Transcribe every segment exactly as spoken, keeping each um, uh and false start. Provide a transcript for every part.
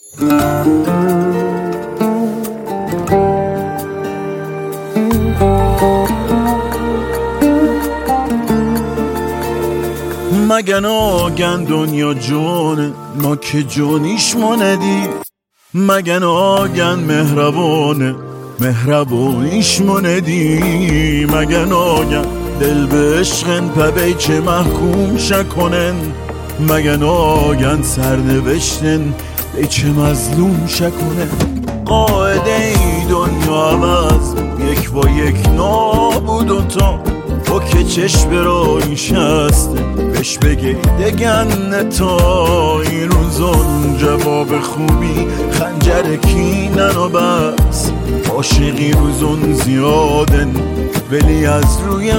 مگه ناگن دنیا جونه ما که جونیش ما ندی، مگه ناگن مهربانه مهربانیش ما ندی، مگه ناگن دل به عشقن پبی چه محکوم شکنن، مگه ناگن سرنوشتن بی چه مظلوم شکنن. قاعده ای دنیا عوض یک با یک نابود و تا با که چشم برای شسته بهش بگی دگن تا این روزون جواب خوبی خنجر کینن و بس عاشقی روزون زیادن ولی از روی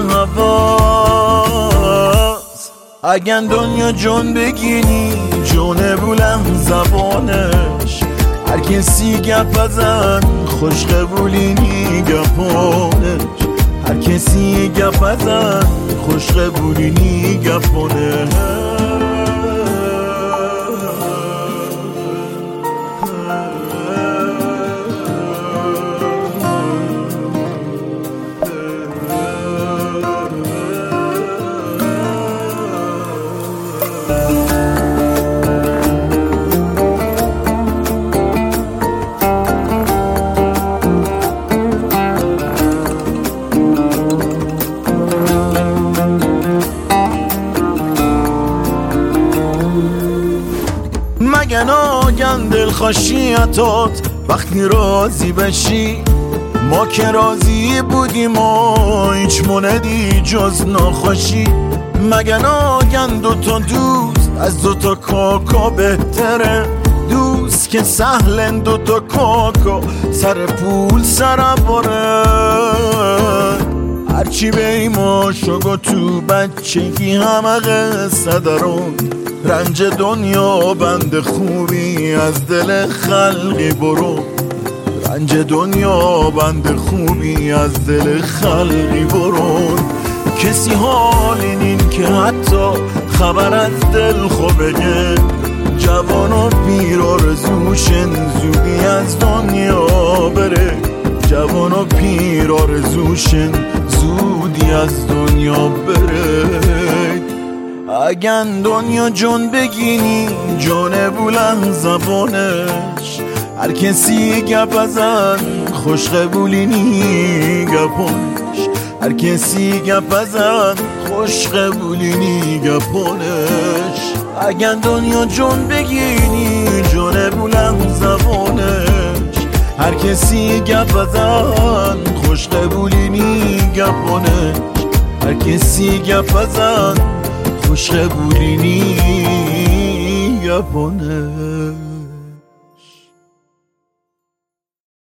هواز. اگن دنیا جون بگینی جونه بلند زبانش هر کسی گپ ازن خوش قبولینی گپانش، هر کسی گپ ازن خوش قبولینی گپانش. مگه ناگن دلخوشیتات وقتی راضی بشی، ما که راضی بودیم و هیچ موندی جز ناخوشی. مگه ناگن دوتا دوست از دوتا کاکا بهتره، دوست که سهلن دوتا کاکا سر پول سر باره. هرچی بیما شگو تو بچگی همه قصه دارون، رنج دنیا بند خوبی از دل خلقی برو، رنج دنیا بند خوبی از دل خلقی برو. کسی حال این که حتی خبر از دل خوبه، جوان و پیر آرزوشن زودی از دنیا بره، جوان و پیر آرزوشن زودی از دنیا بره. اگن دنیا جون بگینی جونه بلند زبانش هر کسی گپ ازن خوش قبولینی گپانش، هر کسی گپ ازن خوش قبولینی گپانش. اگن دنیا جون بگینی جونه بلند زبانش هر کسی گپ ازن خوش قبولینی گپانش، هر کسی گپ ازن خوش قبولینی گپانه.